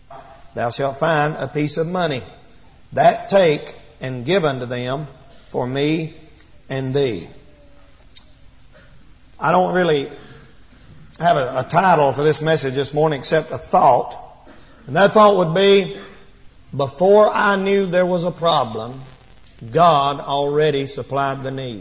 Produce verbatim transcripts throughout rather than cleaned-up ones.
thou shalt find a piece of money. That take and give unto them for me and thee. I don't really have a, a title for this message this morning except a thought. And that thought would be, before I knew there was a problem, God already supplied the need.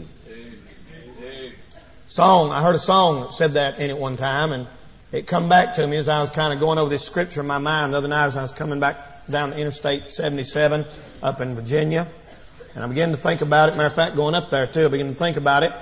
Song, I heard a song that said that in it one time, and it come back to me as I was kind of going over this scripture in my mind the other night as I was coming back down the Interstate seventy-seven up in Virginia. And I began to think about it. Matter of fact, going up there too, I began to think about it.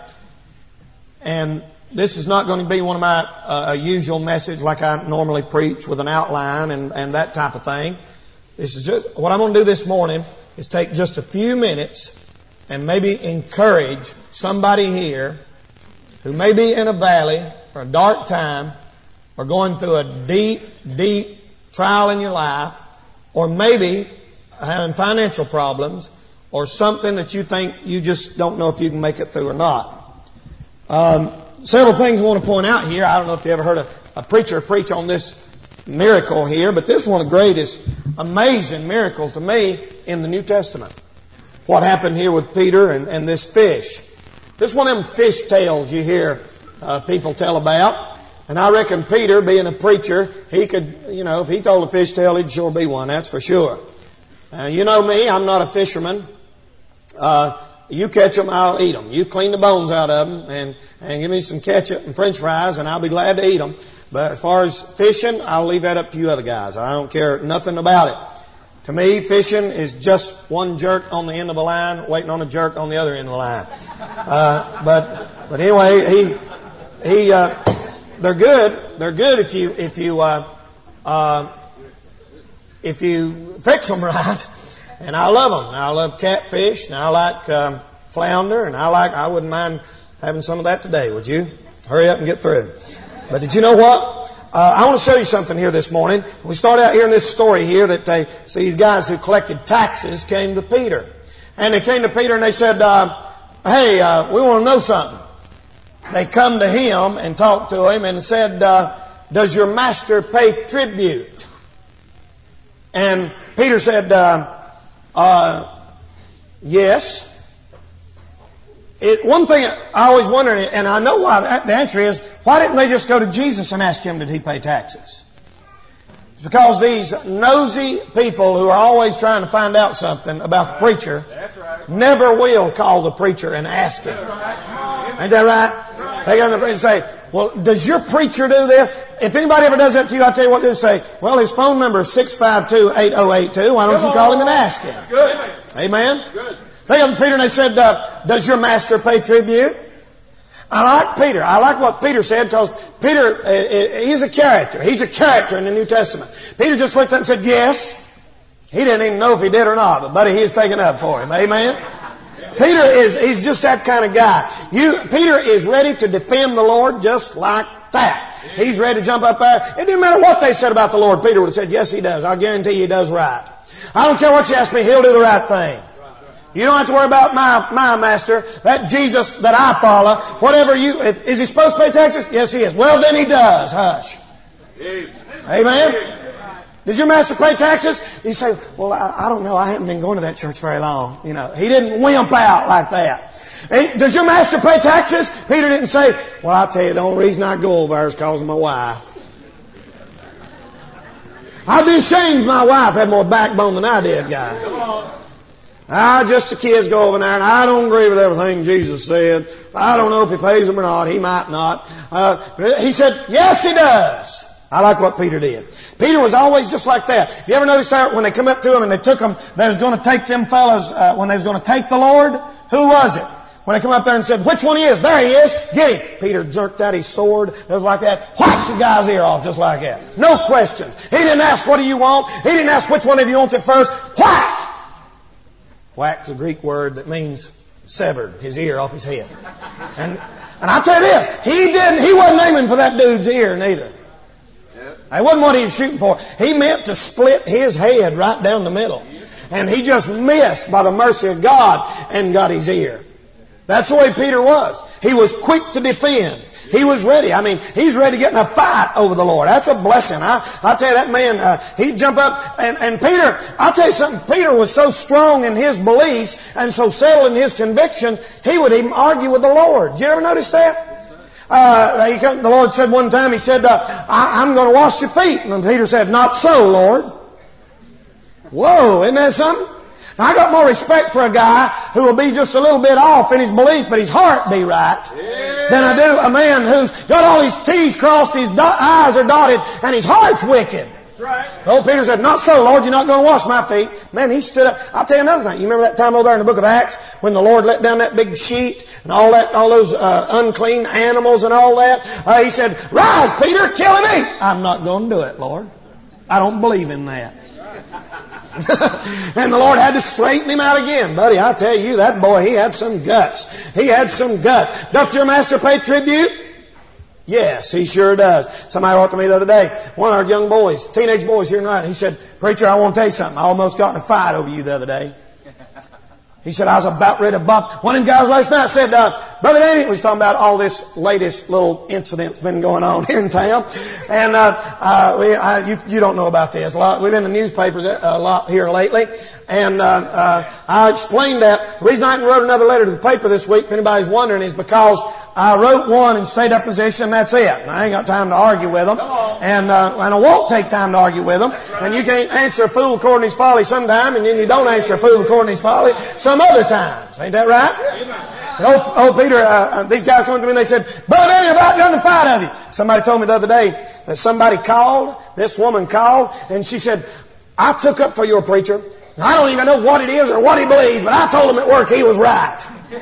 And this is not going to be one of my uh, usual message like I normally preach with an outline and, and that type of thing. This is just, what I'm going to do this morning is take just a few minutes and maybe encourage somebody here who may be in a valley or a dark time or going through a deep, deep trial in your life, or maybe having financial problems or something that you think you just don't know if you can make it through or not. Um, several things I want to point out here. I don't know if you ever heard a, a preacher preach on this miracle here, but this is one of the greatest, amazing miracles to me in the New Testament. What happened here with Peter and, and this fish. This is one of them fish tales you hear uh, people tell about. And I reckon Peter, being a preacher, he could, you know, if he told a fish tale, he'd sure be one, that's for sure. Uh, you know me, I'm not a fisherman. Uh, you catch them, I'll eat them. You clean the bones out of them and, and give me some ketchup and french fries and I'll be glad to eat them. But as far as fishing, I'll leave that up to you other guys. I don't care nothing about it. To me, fishing is just one jerk on the end of a line waiting on a jerk on the other end of the line. Uh, but, but anyway, he, he, uh, they're good. They're good if you, if you, uh, uh, if you fix them right. And I love them. I love catfish and I like, um, flounder and I like, I wouldn't mind having some of that today, would you? Hurry up and get through. But did you know what? Uh, I want to show you something here this morning. We start out here in this story here that they, so these guys who collected taxes came to Peter. And they came to Peter and they said, uh, hey, uh, we want to know something. They come to him and talked to him and said, uh, does your master pay tribute? And Peter said, uh, uh, yes. It, one thing I always wondered, and I know why that, the answer is, why didn't they just go to Jesus and ask him, did he pay taxes? It's because these nosy people who are always trying to find out something about the preacher never will call the preacher and ask him. Ain't that right? They go to the preacher and say, well, does your preacher do this? If anybody ever does that to you, I'll tell you what they say. Well, his phone number is six five two, eight oh eight two. Why don't you call him and ask him? That's good. Amen? That's good. They come to Peter and they said, uh, does your master pay tribute? I like Peter. I like what Peter said because Peter, uh, he's a character. He's a character in the New Testament. Peter just looked up and said, yes. He didn't even know if he did or not, but buddy, he is taken up for him. Amen? Peter is, he's just that kind of guy. You, Peter is ready to defend the Lord just like that. He's ready to jump up there. It didn't matter what they said about the Lord. Peter would have said, yes, he does. I guarantee you he does right. I don't care what you ask me, he'll do the right thing. You don't have to worry about my, my master, that Jesus that I follow. Whatever you, if, is he supposed to pay taxes? Yes, he is. Well, then he does. Hush. Amen. Amen. Does your master pay taxes? You say, well, I, I don't know. I haven't been going to that church very long. You know, he didn't wimp out like that. Hey, does your master pay taxes? Peter didn't say, well, I'll tell you, the only reason I go over there is because of my wife. I'd be ashamed if my wife had more backbone than I did, guy. Ah, just the kids go over there, and I don't agree with everything Jesus said. I don't know if he pays them or not. He might not. Uh, he said, yes, he does. I like what Peter did. Peter was always just like that. You ever notice that when they come up to him and they took him, they was going to take them fellas, uh, when they was going to take the Lord? Who was it? When they come up there and said, which one he is? There he is. Get him. Peter jerked out his sword. It was like that. Whacked the guy's ear off just like that. No question. He didn't ask, what do you want? He didn't ask which one of you wants it first. Whack! Whack's a Greek word that means severed his ear off his head. And and I'll tell you this, he didn't he wasn't aiming for that dude's ear neither. That wasn't what he was shooting for. He meant to split his head right down the middle. And he just missed by the mercy of God and got his ear. That's the way Peter was. He was quick to defend. He was ready. I mean, he's ready to get in a fight over the Lord. That's a blessing. I, I tell you, that man, uh, he'd jump up, and, and Peter, I'll tell you something, Peter was so strong in his beliefs and so settled in his conviction, he would even argue with the Lord. Did you ever notice that? Uh, he come, the Lord said one time, He said, uh, I, I'm going to wash your feet. And Peter said, not so, Lord. Whoa, isn't that something? Now, I got more respect for a guy who will be just a little bit off in his beliefs, but his heart be right, yeah, than I do a man who's got all his T's crossed, his do- I's are dotted, and his heart's wicked. That's right. Old Peter said, not so, Lord, you're not going to wash my feet. Man, he stood up. I'll tell you another thing. You remember that time over there in the book of Acts when the Lord let down that big sheet and all that, all those uh, unclean animals and all that? Uh, he said, rise, Peter, kill him, eat. I'm not going to do it, Lord. I don't believe in that. And the Lord had to straighten him out again. Buddy, I tell you, that boy, he had some guts. He had some guts. Doth your master pay tribute? Yes, he sure does. Somebody wrote to me the other day, one of our young boys, teenage boys here tonight, he said, preacher, I want to tell you something. I almost got in a fight over you the other day. He said, I was about ready to bump. One of them guys last night said, uh, Brother Danny was talking about all this latest little incident that's been going on here in town. And, uh, uh, we, I, you, you don't know about this. A lot, we've been in the newspapers a lot here lately. And, uh, uh, I explained that. The reason I wrote another letter to the paper this week, if anybody's wondering, is because I wrote one and stayed up position, that's it. I ain't got time to argue with them. And, uh, and I won't take time to argue with them. And you can't answer a fool according to his folly sometime, and then you don't answer a fool according to his folly some other times. Ain't that right? And old, old Peter, uh, these guys came to me and they said, Brother Danny, about done the fight of you. Somebody told me the other day that somebody called, this woman called, and she said, I took up for your preacher. I don't even know what it is or what he believes, but I told him at work he was right.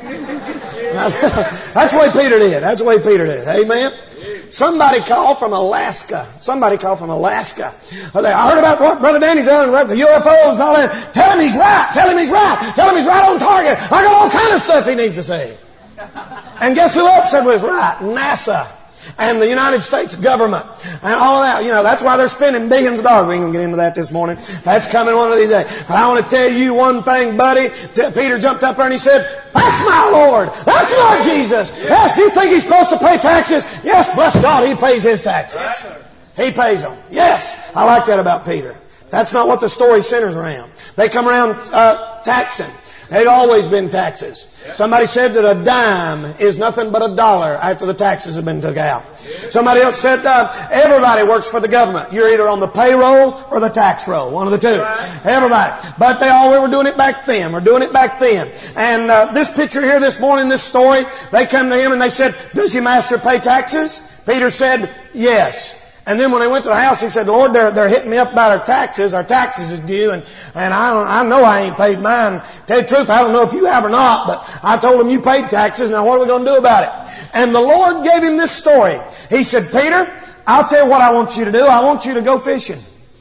That's the way Peter did. That's the way Peter did. Amen. Somebody called from Alaska. Somebody called from Alaska. I heard about what Brother Danny's done, the U F Os and all that. Tell him he's right. Tell him he's right. Tell him he's right on target. I got all kind of stuff he needs to say. And guess who else said was right? NASA. And the United States government. And all that. You know, that's why they're spending billions of dollars. We ain't going to get into that this morning. That's coming one of these days. But I want to tell you one thing, buddy. Peter jumped up there and he said, that's my Lord. That's my Jesus. Yes, you think he's supposed to pay taxes? Yes, bless God, he pays his taxes. He pays them. Yes. I like that about Peter. That's not what the story centers around. They come around uh, taxing. They've always been taxes. Somebody said that a dime is nothing but a dollar after the taxes have been took out. Somebody else said uh, everybody works for the government. You're either on the payroll or the tax roll. One of the two. Everybody. But they all we were doing it back then. We're doing it back then. And uh, this picture here this morning, this story, they come to him and they said, does your master pay taxes? Peter said, yes. And then when they went to the house, he said, Lord, they're, they're hitting me up about our taxes. Our taxes is due. And, and I don't, I know I ain't paid mine. Tell you the truth, I don't know if you have or not, but I told them you paid taxes. Now what are we going to do about it? And the Lord gave him this story. He said, Peter, I'll tell you what I want you to do. I want you to go fishing.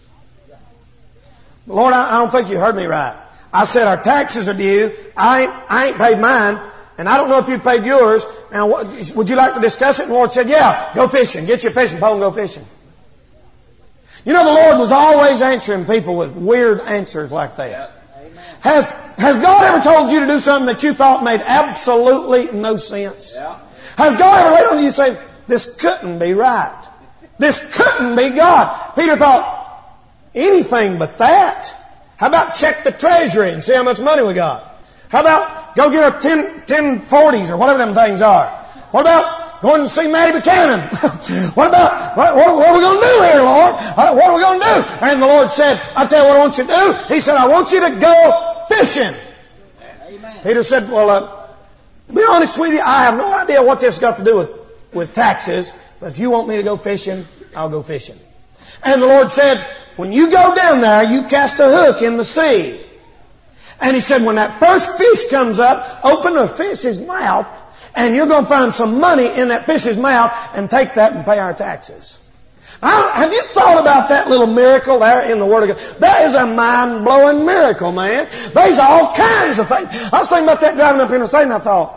Lord, I, I don't think you heard me right. I said our taxes are due. I ain't, I ain't paid mine. And I don't know if you paid yours. Now, what, would you like to discuss it? And the Lord said, yeah, go fishing. Get your fishing pole and go fishing. You know, the Lord was always answering people with weird answers like that. Has, has God ever told you to do something that you thought made absolutely no sense? Yeah. Has God ever laid on you and say, this couldn't be right. This couldn't be God. Peter thought, anything but that. How about check the treasury and see how much money we got? How about go get our ten, ten forties or whatever them things are? What about going and see Matty Buchanan? What about, what, what, what are we going to do here, Lord? Uh, what are we going to do? And the Lord said, I'll tell you what I want you to do. He said, I want you to go fishing. Amen. Peter said, well, uh, to be honest with you, I have no idea what this has got to do with, with taxes, but if you want me to go fishing, I'll go fishing. And the Lord said, when you go down there, you cast a hook in the sea. And he said, when that first fish comes up, open the fish's mouth, and you're going to find some money in that fish's mouth and take that and pay our taxes. Now, have you thought about that little miracle there in the Word of God? That is a mind-blowing miracle, man. There's all kinds of things. I was thinking about that driving up interstate, and I thought,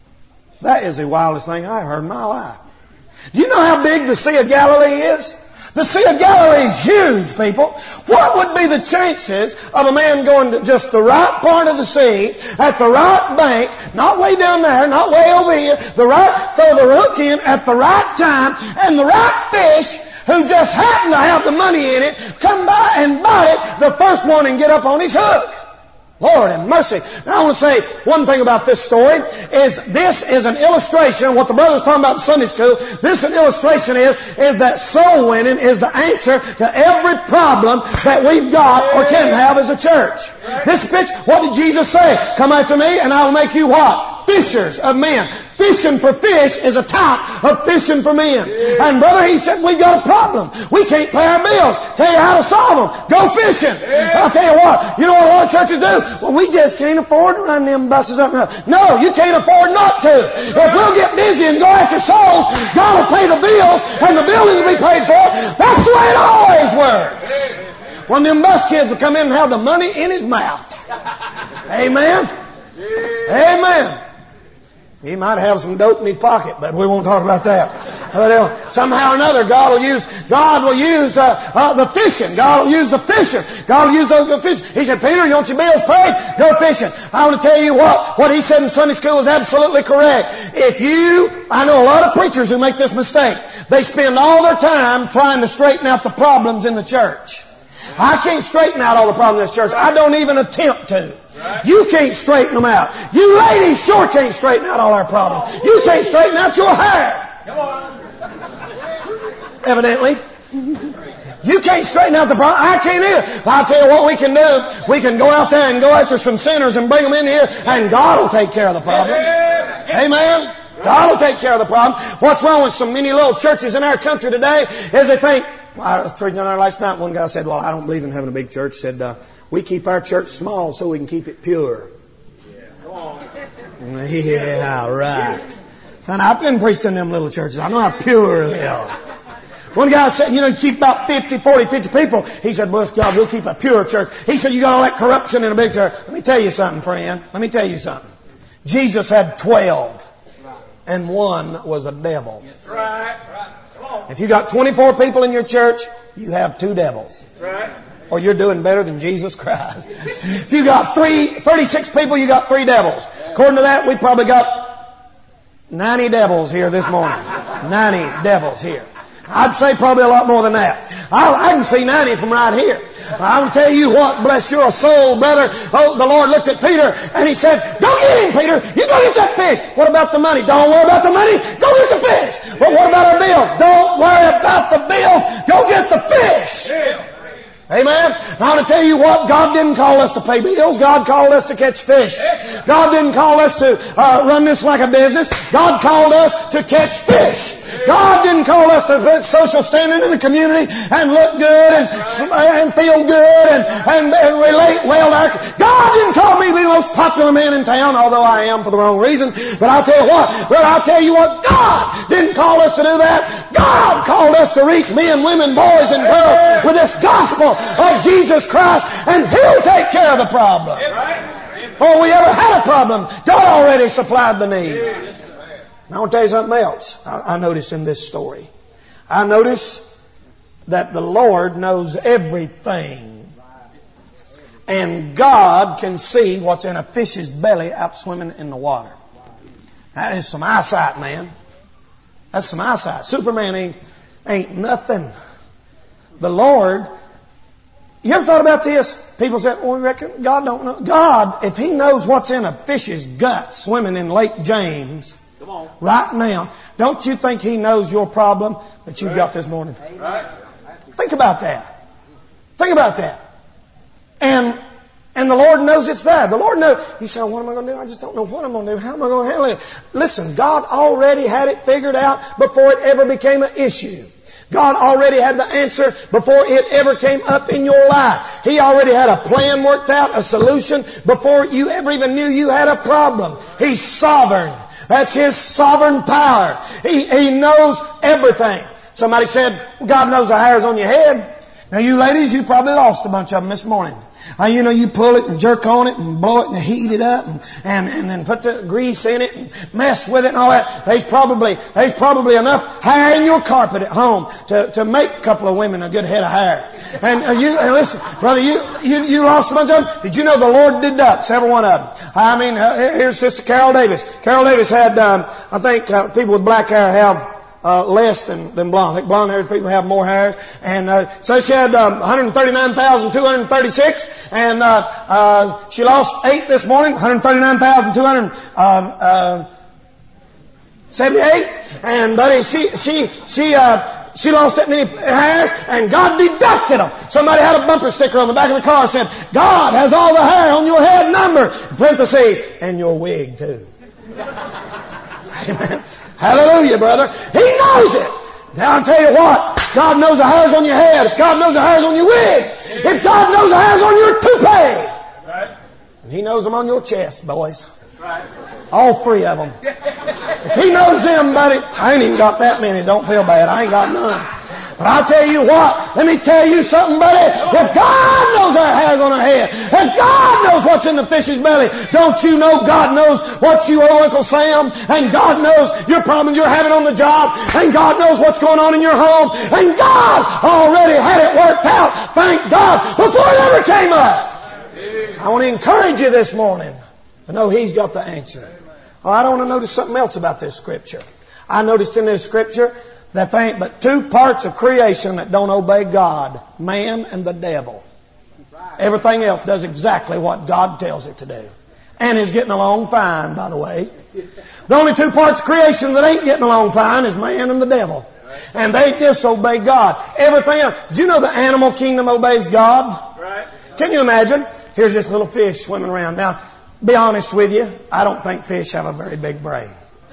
that is the wildest thing I've heard in my life. Do you know how big the Sea of Galilee is? The Sea of Galilee is huge, people. What would be the chances of a man going to just the right part of the sea, at the right bank, not way down there, not way over here, the right, throw the hook in at the right time, and the right fish, who just happened to have the money in it, come by and bite it, the first one, and get up on his hook? Lord have mercy. Now I want to say one thing about this story is this is an illustration, what the brother was talking about in Sunday school, this an illustration is, is that soul winning is the answer to every problem that we've got or can have as a church. This pitch, what did Jesus say? Come after me and I will make you what? Fishers of men. Fishing for fish is a type of fishing for men. And brother, he said, we've got a problem. We can't pay our bills. Tell you how to solve them. Go fishing. I'll tell you what, you know what a lot of churches do? Well, we just can't afford to run them buses up now. No, you can't afford not to. If we'll get busy and go after souls, God will pay the bills and the building will be paid for. That's the way it always works. One of them bus kids will come in and have the money in his mouth. Amen. Amen. He might have some dope in his pocket, but we won't talk about that. But uh, somehow or another, God will use God will use uh, uh, the fishing. God will use the fishing. God will use the fishing. He said, Peter, you want your bills paid? Go fishing. I want to tell you what what he said in Sunday school is absolutely correct. If you, I know a lot of preachers who make this mistake. They spend all their time trying to straighten out the problems in the church. I can't straighten out all the problems in this church. I don't even attempt to. You can't straighten them out. You ladies sure can't straighten out all our problems. You can't straighten out your hair. Come on. Evidently. You can't straighten out the problem. I can't either. I'll tell you what we can do. We can go out there and go after some sinners and bring them in here, and God will take care of the problem. Amen. God will take care of the problem. What's wrong with so many little churches in our country today is they think, well, I was preaching on there last night. One guy said, well, I don't believe in having a big church. Said, uh, we keep our church small so we can keep it pure. Yeah, yeah right. And I've been preaching in them little churches. I know how pure they are. One guy said, you know, you keep about fifty, forty, fifty people. He said, bless God, we'll keep a pure church. He said, you got all that corruption in a big church. Let me tell you something, friend. Let me tell you something. Jesus had twelve. And one was a devil. Yes, right. If you got twenty-four people in your church, you have two devils. Right. Or you're doing better than Jesus Christ. If you got three, thirty-six people, you got three devils. According to that, we probably got ninety devils here this morning. ninety devils here. I'd say probably a lot more than that. I, I can see ninety from right here. I will tell you what, bless your soul, brother. Oh, the Lord looked at Peter and he said, go get him, Peter. You go get that fish. What about the money? Don't worry about the money. Go get the fish. But what about our bills? Don't worry about the bills. Go get the fish. Amen. I want to tell you what, God didn't call us to pay bills. God called us to catch fish. God didn't call us to uh, run this like a business. God called us to catch fish. God didn't call us to put social standing in the community and look good and, and feel good and, and, and relate well to our... God didn't call me to be the most popular man in town, although I am for the wrong reason. But I'll tell you what, well, I'll tell you what, God didn't call us to do that. God called us to reach men, women, boys, and girls with this gospel of Jesus Christ, and He'll take care of the problem. Before we ever had a problem, God already supplied the need. Now I want to tell you something else I, I notice in this story. I notice that the Lord knows everything. And God can see what's in a fish's belly out swimming in the water. That is some eyesight, man. That's some eyesight. Superman ain't, ain't nothing. The Lord... You ever thought about this? People say, well, we reckon God don't know. God, if He knows what's in a fish's gut swimming in Lake James right now, don't you think He knows your problem that you've got this morning? Right. Think about that. Think about that. And and the Lord knows it's there. The Lord knows. You say, what am I going to do? I just don't know what I'm going to do. How am I going to handle it? Listen, God already had it figured out before it ever became an issue. God already had the answer before it ever came up in your life. He already had a plan worked out, a solution, before you ever even knew you had a problem. He's sovereign. That's His sovereign power. He, he knows everything. Somebody said, God knows the hairs on your head. Now you ladies, you probably lost a bunch of them this morning. Uh, you know, you pull it and jerk on it and blow it and heat it up and, and, and then put the grease in it and mess with it and all that. There's probably, there's probably enough hair in your carpet at home to, to make a couple of women a good head of hair. And uh, you, and listen, brother, you, you, you lost a bunch of them. Did you know the Lord deducts every one of them? I mean, uh, here's Sister Carol Davis. Carol Davis had, um, I think, uh, people with black hair have Uh, less than, than blonde. I think blonde-haired people have more hair. And uh, so she had um, one hundred thirty-nine thousand two hundred thirty-six. And uh, uh, she lost eight this morning, one hundred thirty-nine thousand two hundred seventy-eight. And buddy, she she she uh, she lost that many hairs, and God deducted them. Somebody had a bumper sticker on the back of the car that said, "God has all the hair on your head number," in parentheses, and your wig too. Amen. Hallelujah, brother. He knows it. Now I'll tell you what. God knows the hairs on your head. If God knows the hairs on your wig. If God knows the hairs on your toupee. Right. And He knows them on your chest, boys. Right. All three of them. If He knows them, buddy, I ain't even got that many. Don't feel bad. I ain't got none. But I'll tell you what, let me tell you something, buddy. If God knows our hairs on our head, if God knows what's in the fish's belly, don't you know God knows what you owe Uncle Sam? And God knows your problems you're having on the job. And God knows what's going on in your home. And God already had it worked out, thank God, before it ever came up. I want to encourage you this morning to know He's got the answer. Oh, I don't want to notice something else about this scripture. I noticed in this scripture that there ain't but two parts of creation that don't obey God. Man and the devil. Everything else does exactly what God tells it to do. And is getting along fine, by the way. The only two parts of creation that ain't getting along fine is man and the devil. And they disobey God. Everything else. Did you know the animal kingdom obeys God? Can you imagine? Here's this little fish swimming around. Now, be honest with you, I don't think fish have a very big brain.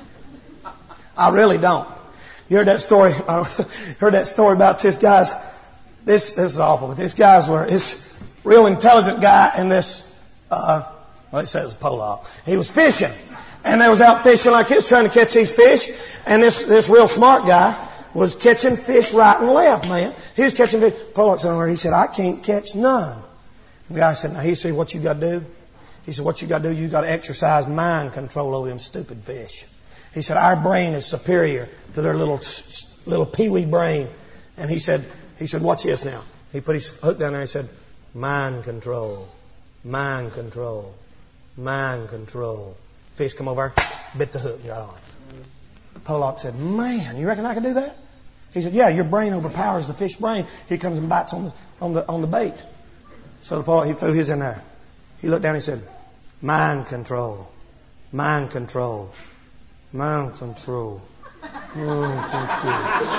I really don't. You heard that story? I heard that story about this guy's. This this is awful. But this guy's were this real intelligent guy and this. Uh, well, it says Pollock. He was fishing, and they was out fishing like this, trying to catch these fish. And this this real smart guy was catching fish right and left. Man, he was catching fish. Pollock somewhere. He said, "I can't catch none." The guy said, "Now," he said, "What you got to do?" He said, "What you got to do? You got to exercise mind control over them stupid fish." He said, "Our brain is superior to their little little peewee brain." And he said, he said, "Watch this now." He put his hook down there and he said, "Mind control, mind control, mind control." Fish come over, bit the hook and got on it. Pollock said, "Man, you reckon I can do that?" He said, "Yeah, your brain overpowers the fish brain. He comes and bites on the on the on the bait." So the Pollock, he threw his in there. He looked down and he said, "Mind control, mind control. Mind control. Mind control."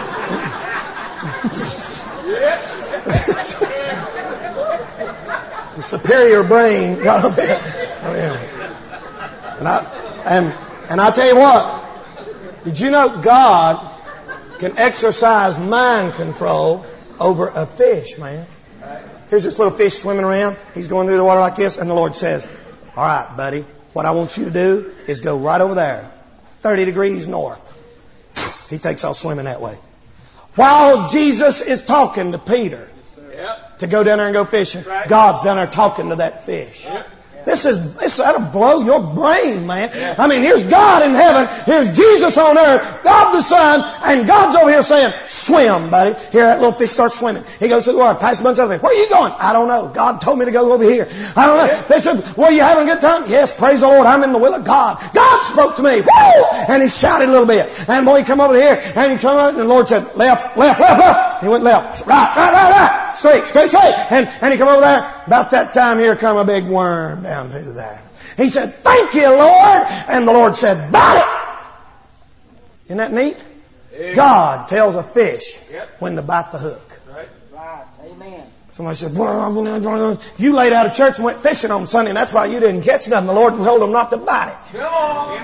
The superior brain got up there. Oh, yeah. And I and and I tell you what, did you know God can exercise mind control over a fish, man? Here's this little fish swimming around. He's going through the water like this, and the Lord says, "All right, buddy, what I want you to do is go right over there. thirty degrees north." He takes off swimming that way. While Jesus is talking to Peter yep. to go down there and go fishing, right. God's down there talking to that fish. Yep. This is, this, that'll blow your brain, man. Yeah. I mean, here's God in heaven. Here's Jesus on earth. God the Son. And God's over here saying, "Swim, buddy." Here, that little fish starts swimming. He goes to the water, passes a bunch of other things. "Where are you going?" "I don't know. God told me to go over here." "I don't know." Yeah. They said, "Well, you having a good time?" "Yes, praise the Lord. I'm in the will of God." God spoke to me. Woo! And he shouted a little bit. And boy, he come over here. And he come over, and the Lord said, "Left, left, left, left." He went left. "Right, right, right, right. Straight, straight, straight." And, and he come over there. About that time, here come a big worm down through there. He said, "Thank you, Lord." And the Lord said, "Bite it." Isn't that neat? Amen. God tells a fish yep. when to bite the hook. Right. Right. Amen. Somebody said, "Well, you laid out of church and went fishing on Sunday, and that's why you didn't catch nothing. The Lord told them not to bite it." Come on.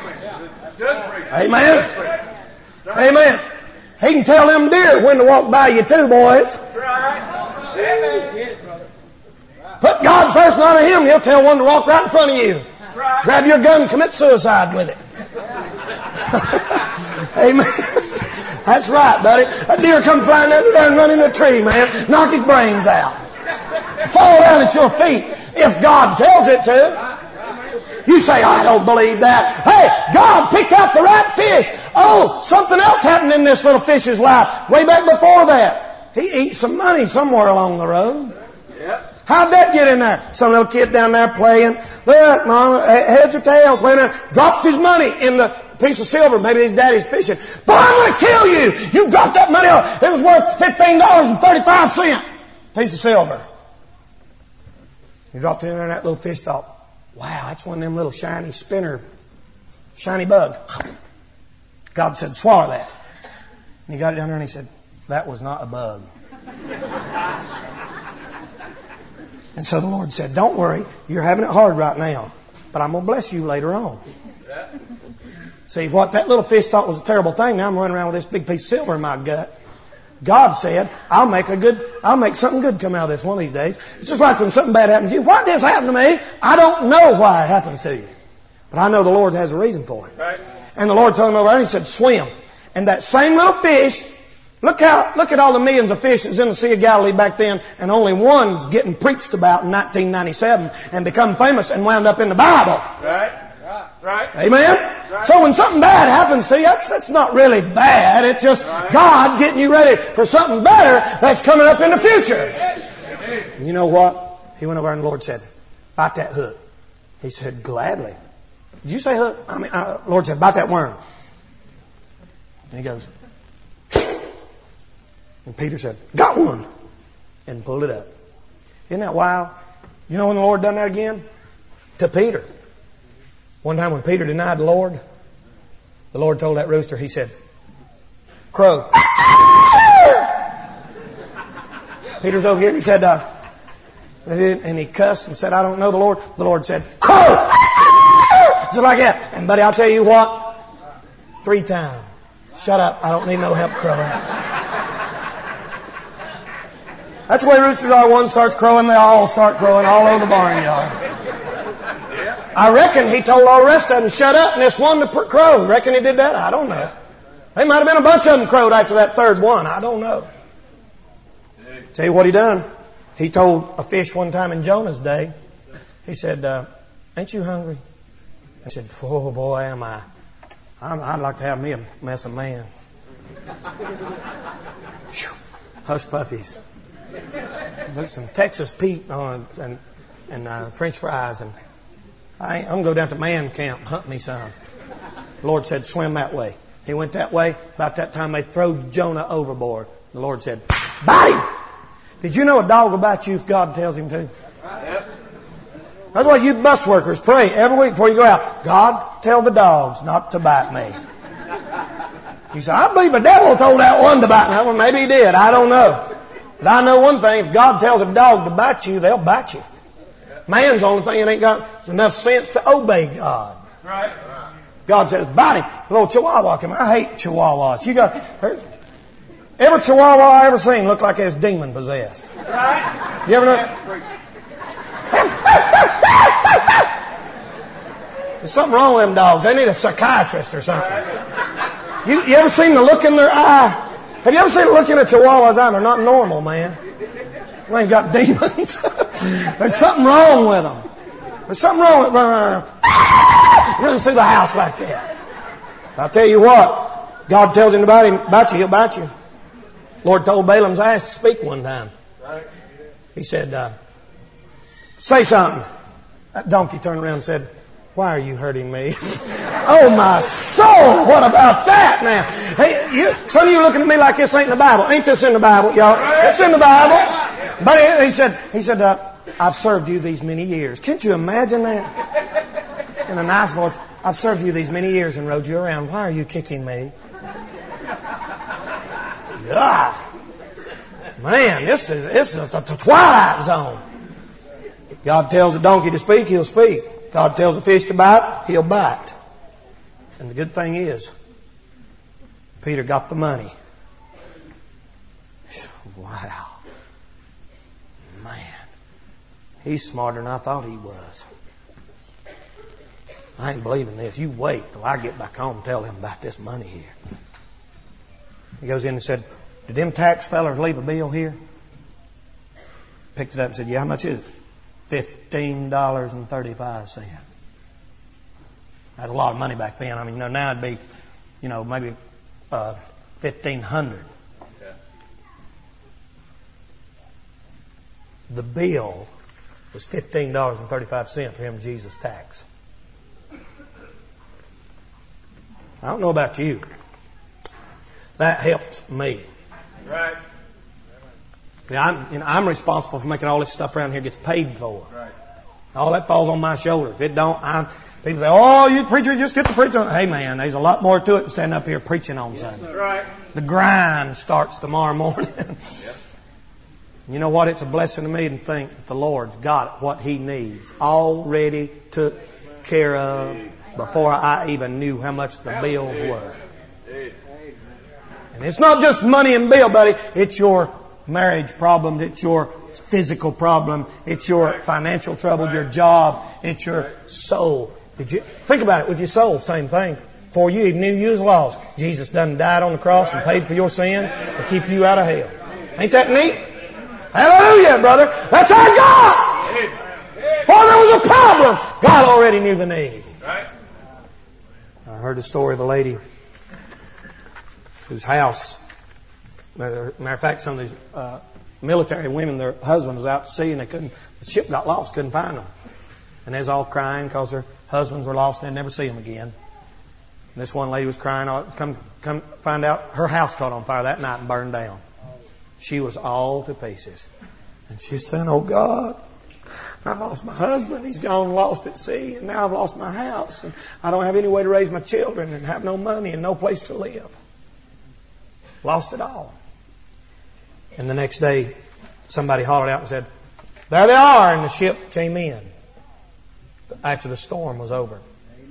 Amen. Amen. He can tell them deer when to walk by you too, boys. Right. Amen. Put God first, not Him. He'll tell one to walk right in front of you. Right. Grab your gun and commit suicide with it. Amen. That's right, buddy. A deer come flying over there and run into a tree, man. Knock his brains out. Fall down at your feet if God tells it to. You say, I don't believe that. Hey, God picked out the right fish. Oh, something else happened in this little fish's life way back before that. He eats some money somewhere along the road. Yep. How'd that get in there? Some little kid down there playing. Look, Mama, heads or tails, playing there. Dropped his money in the piece of silver. Maybe his daddy's fishing. But I'm going to kill you. You dropped that money off. It was worth fifteen dollars and thirty-five cents. Piece of silver. He dropped it in there and that little fish thought, wow, that's one of them little shiny spinner, shiny bugs. God said, swallow that. And he got it down there and he said, that was not a bug. And so the Lord said, don't worry, you're having it hard right now, but I'm going to bless you later on. See, what that little fish thought was a terrible thing, now I'm running around with this big piece of silver in my gut. God said, I'll make a good, I'll make something good come out of this one of these days. It's just like when something bad happens to you. Why did this happen to me? I don't know why it happens to you. But I know the Lord has a reason for it. Right. And the Lord told him over there, and he said, swim. And that same little fish, look how, look at all the millions of fish that's in the Sea of Galilee back then, and only one's getting preached about in nineteen ninety-seven and become famous and wound up in the Bible. Right. Right. Amen? Right. So when something bad happens to you, that's, that's not really bad. It's just right. God getting you ready for something better that's coming up in the future. And you know what? He went over and the Lord said, bite that hook. He said, gladly. Did you say hook? I mean, uh, Lord said, bite that worm. And he goes, and Peter said, got one. And pulled it up. Isn't that wild? You know when the Lord done that again? To Peter. One time when Peter denied the Lord, the Lord told that rooster, he said, crow. Peter's over here and he said, uh, and he cussed and said, I don't know the Lord. The Lord said, crow. Just like that. And buddy, I'll tell you what, three times. Shut up. I don't need no help crowing. That's the way roosters are. One starts crowing, they all start crowing all over the barnyard. I reckon he told all the rest of them, shut up, and this one to crow. Reckon he did that? I don't know. There might have been a bunch of them crowed after that third one. I don't know. Tell you what he done. He told a fish one time in Jonah's day, he said, uh, ain't you hungry? He said, oh boy, am I. I'm, I'd like to have me a mess of man. Hush puppies. There's some Texas Pete on and, and uh, French fries and I, I'm going to go down to man camp and hunt me some. The Lord said, swim that way. He went that way. About that time, they throw Jonah overboard. The Lord said, bite him! Did you know a dog will bite you if God tells him to? Yep. That's why you bus workers pray every week before you go out. God, tell the dogs not to bite me. You say, I believe the devil told that one to bite me. Well, maybe he did. I don't know. But I know one thing. If God tells a dog to bite you, they'll bite you. Man's the only thing that ain't got enough sense to obey God. Right. God says, bite him. A little chihuahua come. I hate chihuahuas. You got every chihuahua I ever seen looked like it's demon possessed. Right. You ever know? There's something wrong with them dogs. They need a psychiatrist or something. You, you ever seen the look in their eye? Have you ever seen the look in a chihuahua's eye? They're not normal, man. They've got demons. There's something wrong with them. There's something wrong with them. Runs through the house like that. I'll tell you what. God tells him about him, about you, he'll bite you. Lord told Balaam's ass to speak one time. He said, uh, say something. That donkey turned around and said, why are you hurting me? Oh my soul! What about that now? Hey, you, some of you looking at me like this ain't in the Bible. Ain't this in the Bible, y'all? It's in the Bible. But he said, he said, uh, I've served you these many years. Can't you imagine that? In a nice voice, I've served you these many years and rode you around. Why are you kicking me? God. Man, this is, this is the twilight zone. God tells a donkey to speak, he'll speak. God tells a fish to bite, he'll bite. And the good thing is, Peter got the money. Wow. Man. He's smarter than I thought he was. I ain't believing this. You wait till I get back home and tell him about this money here. He goes in and said, did them tax fellers leave a bill here? Picked it up and said, yeah, how much is it? fifteen dollars and thirty-five cents. That's a lot of money back then. I mean, you know, now it'd be, you know, maybe uh, fifteen hundred. Yeah. The bill was fifteen dollars and thirty-five cents for him, Jesus' tax. I don't know about you. That helps me. Right. Yeah, I'm, you know, I'm responsible for making all this stuff around here gets paid for. Right. All that falls on my shoulders. If it don't, I'm, people say, oh, you preacher, just get the preacher on. Hey, man, there's a lot more to it than standing up here preaching on yes, Sunday. Right. The grind starts tomorrow morning. Yep. You know what? It's a blessing to me to think that the Lord's got what He needs already took care of before I even knew how much the bills were. And it's not just money and bill, buddy. It's your marriage problem. It's your physical problem. It's your financial trouble, your job. It's your soul. Did you think about it with your soul? Same thing. Before you even knew you was lost, Jesus done died on the cross and paid for your sin to keep you out of hell. Ain't that neat? Hallelujah, brother. That's our God. Before there was a problem, God already knew the need. I heard the story of a lady whose house, matter of fact, some of these uh, military women, their husband was out to sea and they couldn't, the ship got lost, couldn't find them. And they was all crying because their husbands were lost and they'd never see them again. And this one lady was crying, come, come find out her house caught on fire that night and burned down. She was all to pieces. And she said, oh God, I lost my husband. He's gone lost at sea. And now I've lost my house. And I don't have any way to raise my children and have no money and no place to live. Lost it all. And the next day, somebody hollered out and said, there they are. And the ship came in after the storm was over.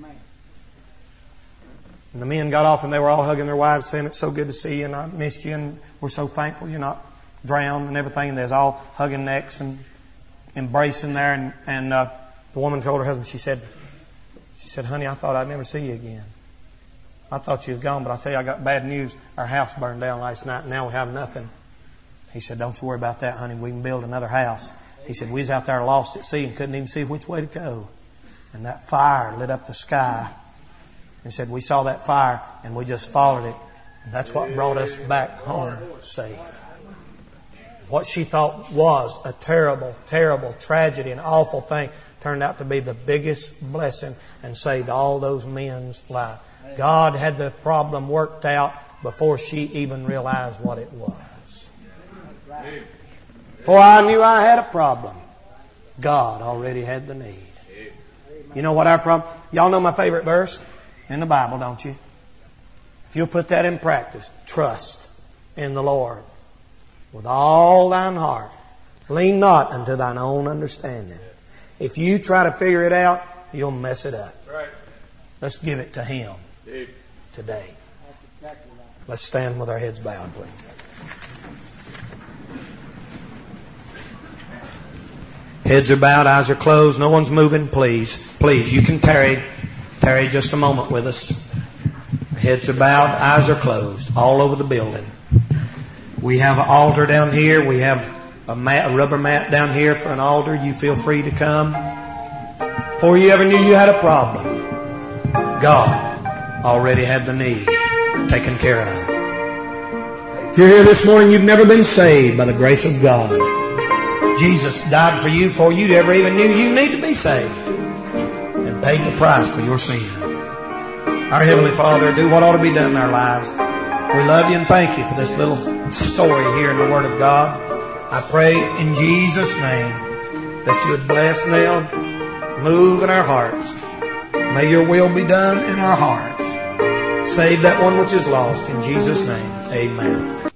And the men got off and they were all hugging their wives saying, it's so good to see you and I missed you and we're so thankful you're not drowned and everything. And they was all hugging necks and embracing there. And, and uh, the woman told her husband, she said, she said, honey, I thought I'd never see you again. I thought you was gone, but I tell you, I got bad news. Our house burned down last night and now we have nothing. He said, don't you worry about that, honey. We can build another house. He said, we was out there lost at sea and couldn't even see which way to go. And that fire lit up the sky. He said, we saw that fire and we just followed it. And that's what brought us back home safe. What she thought was a terrible, terrible tragedy, an awful thing, turned out to be the biggest blessing and saved all those men's lives. God had the problem worked out before she even realized what it was. Before I knew I had a problem, God already had the need. You know what our problem? Y'all know my favorite verse in the Bible, don't you? If you'll put that in practice, trust in the Lord with all thine heart. Lean not unto thine own understanding. If you try to figure it out, you'll mess it up. Let's give it to Him today. Let's stand with our heads bowed, please. Heads are bowed, eyes are closed, no one's moving. Please, please, you can tarry, tarry just a moment with us. Heads are bowed, eyes are closed, all over the building. We have an altar down here. We have a, mat, a rubber mat down here for an altar. You feel free to come. Before you ever knew you had a problem, God already had the need taken care of. If you're here this morning, you've never been saved by the grace of God. Jesus died for you before you ever even knew you need to be saved and paid the price for your sin. Our Heavenly Father, do what ought to be done in our lives. We love you and thank you for this little story here in the Word of God. I pray in Jesus' name that you would bless them, move in our hearts. May your will be done in our hearts. Save that one which is lost. In Jesus' name, amen.